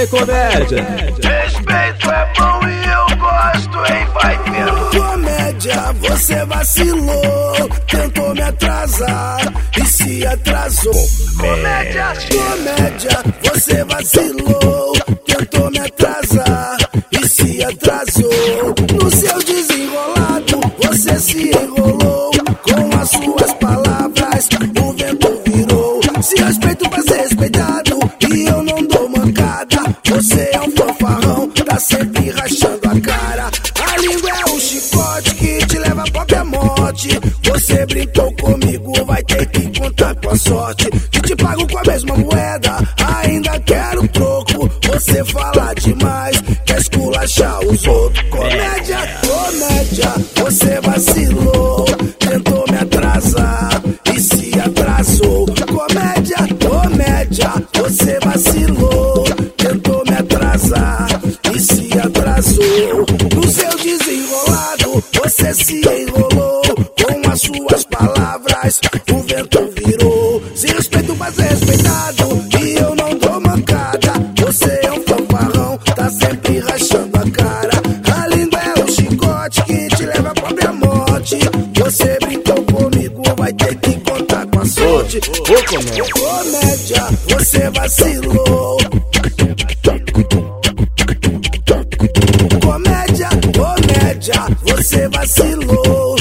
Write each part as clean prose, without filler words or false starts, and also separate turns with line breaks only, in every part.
aí, comédia.
Respeito é bom e eu gosto, hein? Vai vendo.
Comédia, você vacilou, tentou me atrasar e se atrasou.
Comédia,
você vacilou, tentou me atrasar e se atrasou. No seu desenrolado, você se enrolou com as suas palavras, o vento virou. Se respeito pra ser respeitado e eu não dou mancada. Você é um fanfarrão, tá sempre rachando a cara. A língua é um chicote que te leva à própria morte. Você brincou comigo, vai ter que contar com a sorte. Que te pago com a mesma moeda, ainda quero troco. Você fala demais, quer esculachar os outros. Comédia, você vacilou, tentou me atrasar e se atrasou. Comédia, você vacilou, tentou me atrasar e se atrasou. No seu desenrolado, você se enrolou com as suas palavras, o vento virou. Se respeito pra ser respeitado e eu não dou mancada. Você é um fanfarrão, tá sempre rachando a cara. A língua é um chicote que te leva à própria morte. Você brincou comigo, vai ter que contar com a sorte. Comédia, você vacilou. Comédia, você vacilou.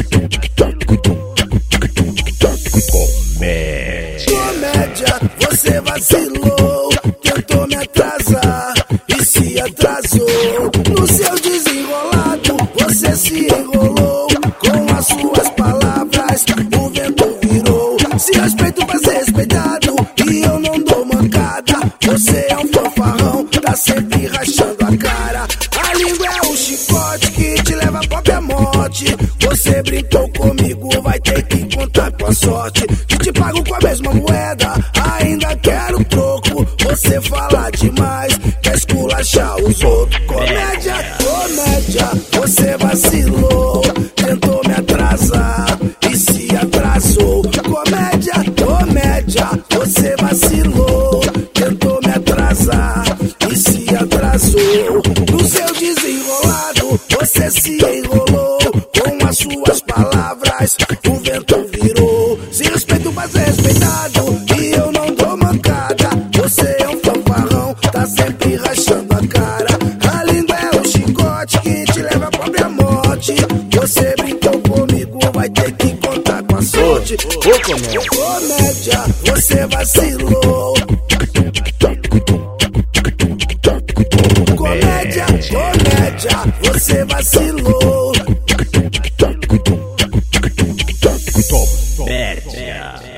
Comédia, você vacilou, tentou me atrasar e se atrasou. No seu desenrolado, você se enrolou com as suas palavras, o vento virou. Se respeito pra ser respeitado e eu não dou mancada. Você é um fanfarrão, tá sempre rachando a cara. A língua é um chicote que te leva à própria morte. Você brincou comigo, vai ter que contar com a sorte. Que te pago com a mesma moeda, ainda quero troco. Você fala demais, quer esculachar os outros. Comédia, você vacilou, tentou me atrasar e se atrasou. Comédia, você vacilou, tentou me atrasar e se atrasou. No seu desenrolado, você se enrolou com as suas palavras, o vento virou. Se respeito pra ser respeitado e eu não dou mancada. Você é um fanfarrão, tá sempre rachando a cara. A língua é um chicote que te leva à própria morte. Você brincou comigo, vai ter que contar com a sorte. Comédia, você vacilou. Comédia, você vacilou.
Comédia.